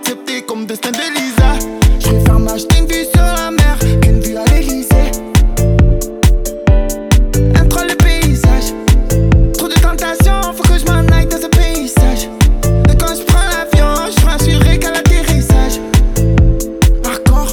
accepté comme destin de Lisa. Je préfère m'acheter une vue sur la mer